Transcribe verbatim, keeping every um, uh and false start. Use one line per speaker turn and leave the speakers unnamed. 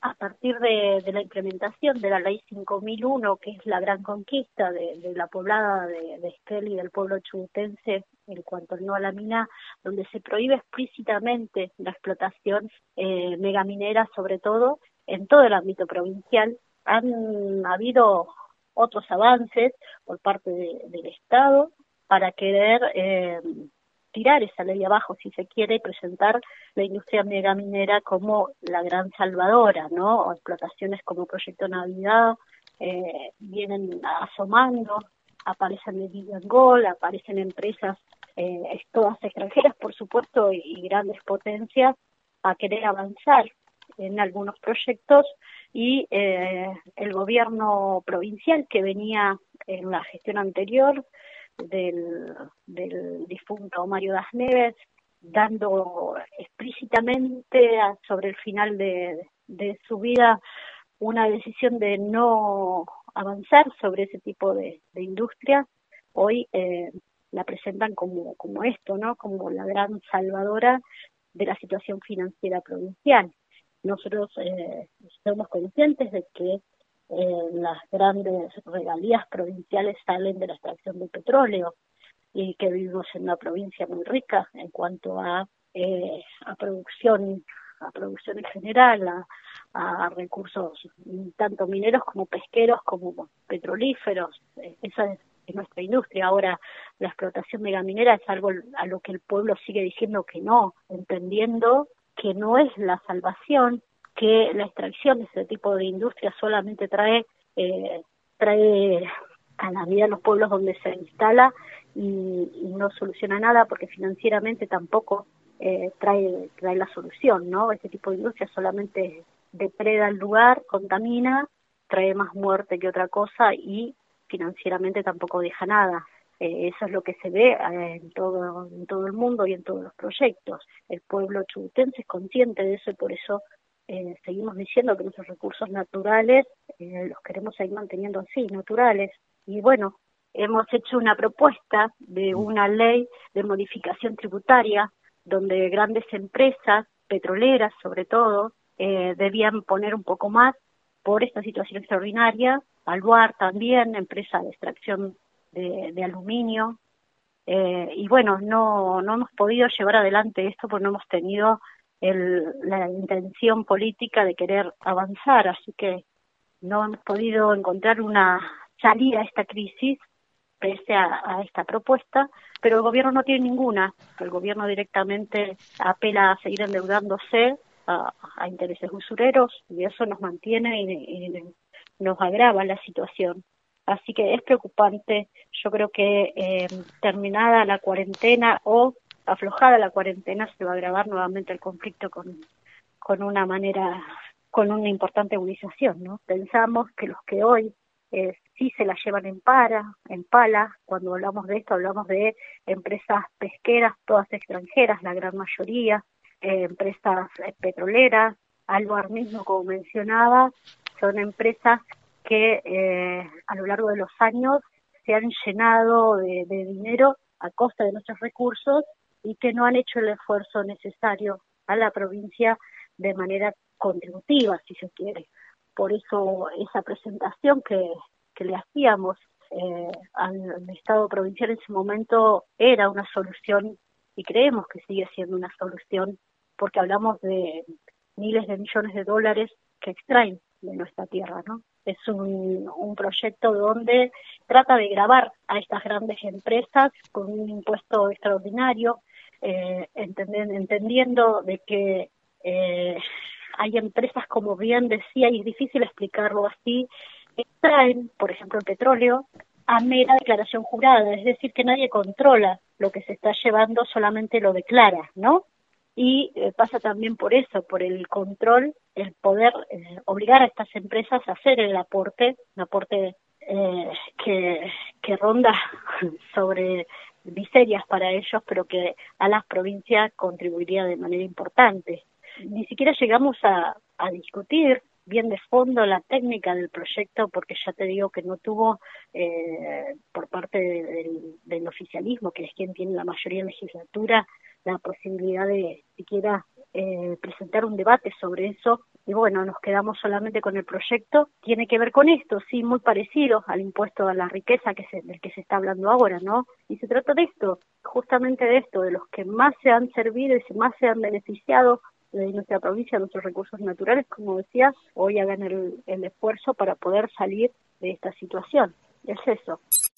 a partir de, de la implementación de la ley cinco mil uno, que es la gran conquista de, de la poblada de, de Esquel y del pueblo chubutense en cuanto al no a la mina, donde se prohíbe explícitamente la explotación eh, megaminera, sobre todo en todo el ámbito provincial, han habido otros avances por parte de, del Estado para querer eh, tirar esa ley abajo, si se quiere, y presentar la industria megaminera como la gran salvadora, ¿no? O explotaciones como Proyecto Navidad eh, vienen asomando, aparecen en Angol, aparecen empresas eh, todas extranjeras, por supuesto, y, y grandes potencias a querer avanzar en algunos proyectos, y eh, el gobierno provincial que venía en la gestión anterior del, del difunto Mario Das Neves, dando explícitamente a, sobre el final de, de su vida una decisión de no avanzar sobre ese tipo de, de industria, hoy eh, la presentan como, como esto, ¿no? Como la gran salvadora de la situación financiera provincial. Nosotros eh, somos conscientes de que eh, las grandes regalías provinciales salen de la extracción de petróleo y que vivimos en una provincia muy rica en cuanto a, eh, a producción a producción en general, a, a recursos tanto mineros como pesqueros como petrolíferos. Esa es, es nuestra industria. Ahora, la explotación megaminera es algo a lo que el pueblo sigue diciendo que no, entendiendo que no es la salvación, que la extracción de ese tipo de industria solamente trae eh, trae a la vida de los pueblos donde se instala y, y no soluciona nada, porque financieramente tampoco eh, trae trae la solución, ¿no? Este tipo de industria solamente depreda el lugar, contamina, trae más muerte que otra cosa y financieramente tampoco deja nada. Eh, eso es lo que se ve eh, en todo en todo el mundo y en todos los proyectos. El pueblo chubutense es consciente de eso y por eso eh, seguimos diciendo que nuestros recursos naturales eh, los queremos seguir manteniendo así, naturales. Y bueno, hemos hecho una propuesta de una ley de modificación tributaria donde grandes empresas petroleras, sobre todo, eh, debían poner un poco más por esta situación extraordinaria. Albuar también, empresa de extracción de, de aluminio. Eh, y bueno, no, no hemos podido llevar adelante esto porque no hemos tenido el, la intención política de querer avanzar, así que no hemos podido encontrar una salida a esta crisis pese a, a esta propuesta, pero el gobierno no tiene ninguna. El gobierno directamente apela a seguir endeudándose a, a intereses usureros y eso nos mantiene y, y nos agrava la situación. Así que es preocupante. Yo creo que eh, terminada la cuarentena o aflojada la cuarentena se va a agravar nuevamente el conflicto con, con una manera, con una importante agudización, ¿no? Pensamos que los que hoy Eh, sí se la llevan en para, en pala. Cuando hablamos de esto hablamos de empresas pesqueras, todas extranjeras, la gran mayoría, eh, empresas eh, petroleras, Albuar mismo, como mencionaba, son empresas que eh, a lo largo de los años se han llenado de, de dinero a costa de nuestros recursos y que no han hecho el esfuerzo necesario a la provincia de manera contributiva, si se quiere. Por eso esa presentación que, que le hacíamos eh, al, al Estado provincial en ese momento era una solución y creemos que sigue siendo una solución porque hablamos de miles de millones de dólares que extraen de nuestra tierra, ¿no? Es un, un proyecto donde trata de gravar a estas grandes empresas con un impuesto extraordinario, eh, entenden, entendiendo de que eh, hay empresas, como bien decía, y es difícil explicarlo así, que extraen, por ejemplo, el petróleo a mera declaración jurada, es decir, que nadie controla lo que se está llevando, solamente lo declara, ¿no? Y eh, pasa también por eso, por el control, el poder eh, obligar a estas empresas a hacer el aporte, un aporte eh, que, que ronda sobre miserias para ellos, pero que a las provincias contribuiría de manera importante. Ni siquiera llegamos a, a discutir bien de fondo la técnica del proyecto, porque ya te digo que no tuvo eh, por parte de, de, del oficialismo, que es quien tiene la mayoría en legislatura, la posibilidad de siquiera eh, presentar un debate sobre eso, y bueno, nos quedamos solamente con el proyecto. Tiene que ver con esto, sí, muy parecido al impuesto a la riqueza que se, del que se está hablando ahora, ¿no? Y se trata de esto, justamente de esto, de los que más se han servido y más se han beneficiado de nuestra provincia, nuestros recursos naturales, como decía, hoy hagan el, el esfuerzo para poder salir de esta situación. Es eso.